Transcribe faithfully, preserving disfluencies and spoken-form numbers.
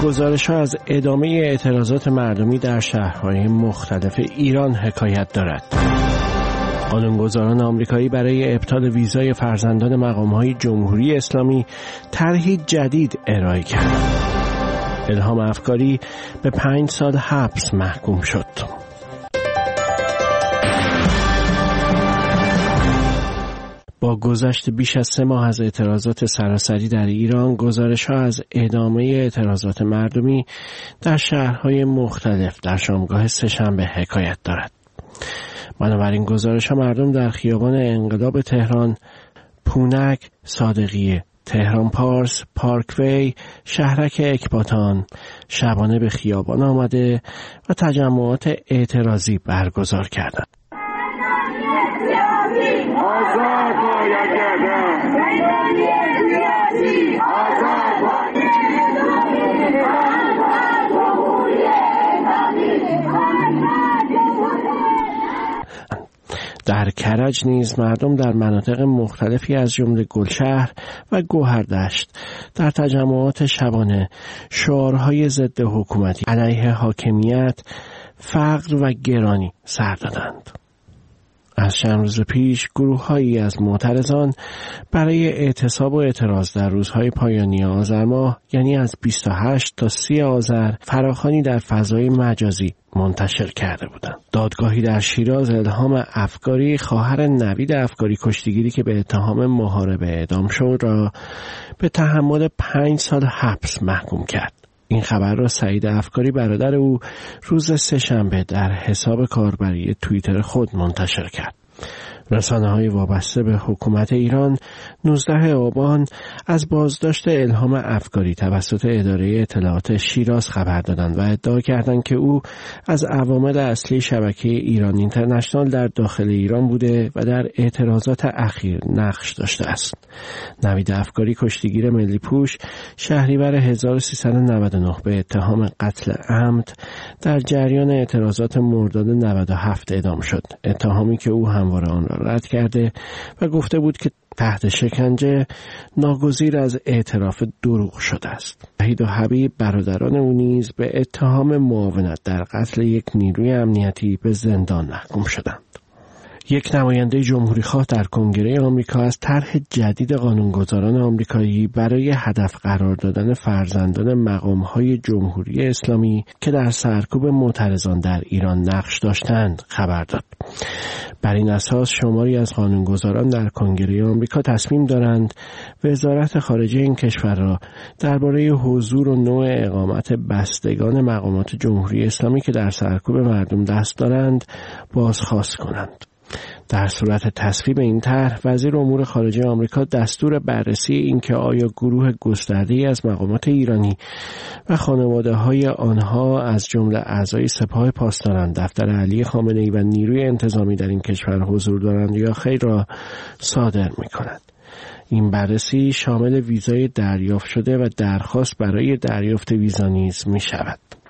گزارش‌ها از ادامه اعتراضات مردمی در شهرهای مختلف ایران حکایت دارد. قانونگذاران آمریکایی برای ابطال ویزای فرزندان مقام‌های جمهوری اسلامی طرحی جدید ارائه کردند. الهام افکاری به پنج سال حبس محکوم شد. با گذشت بیش از سه ماه از اعتراضات سراسری در ایران، گزارش‌ها از ادامه اعتراضات مردمی در شهرهای مختلف در شامگاه سه‌شنبه حکایت دارد. بنابراین گزارش‌ها مردم در خیابان انقلاب تهران، پونک، صادقیه، تهران پارس، پارکوی، شهرک اکباتان شبانه به خیابان آمده و تجمعات اعتراضی برگزار کردند. در کرج نیز مردم در مناطق مختلفی از جمله گلشهر و گوهردشت در تجمعات شبانه شعارهای ضد حکومتی علیه حاکمیت، فقر و گرانی سر دادند. از چند روز پیش گروه‌هایی از معترضان برای اعتصاب و اعتراض در روزهای پایانی آذر ماه، یعنی از بیست و هشت تا سی آذر، فراخوانی در فضای مجازی منتشر کرده بودند. دادگاهی در شیراز الهام افکاری، خواهر نوید افکاری کشتیگیری که به اتهام محاربه اعدام شد، را به تحمل پنج سال حبس محکوم کرد. این خبر را سعید افکاری برادر او روز سه‌شنبه در حساب کاربری توییتر خود منتشر کرد. رسانه‌های وابسته به حکومت ایران نوزدهم آبان از بازداشت الهام افکاری توسط اداره اطلاعات شیراز خبر دادند و ادعا کردند که او از عوامل اصلی شبکه ایران اینترنشنال در داخل ایران بوده و در اعتراضات اخیر نقش داشته است. نوید افکاری کشتیگیر ملی پوش شهریور هزار و سیصد و نود و نه به اتهام قتل عمد در جریان اعتراضات مرداد نود و هفت اعدام شد. اتهامی که او همواره آن را رد کرده و گفته بود که تحت شکنجه ناگزیر از اعتراف دروغ شده است. وحید و حبیب برادران او نیز به اتهام معاونت در قتل یک نیروی امنیتی به زندان محکوم شدند. یک نماینده جمهوری‌خواه در کنگره آمریکا از طرح جدید قانونگذاران آمریکایی برای هدف قرار دادن فرزندان مقام‌های جمهوری اسلامی که در سرکوب معترضان در ایران نقش داشتند خبر داد. بر این اساس شماری از قانونگذاران در کنگره آمریکا تصمیم دارند وزارت خارجه این کشور را درباره حضور و نوع اقامت بستگان مقامات جمهوری اسلامی که در سرکوب مردم دست دارند بازخواست کنند. در صورت تصویب این طرح، وزیر امور خارجه آمریکا دستور بررسی اینکه آیا گروه گسترده‌ای از مقامات ایرانی و خانواده‌های آنها از جمله اعضای سپاه پاسداران، دفتر علی خامنه‌ای و نیروی انتظامی در این کشور حضور دارند یا خیر را صادر می‌کند. این بررسی شامل ویزای دریافت شده و درخواست برای دریافت ویزا نیز می‌شود.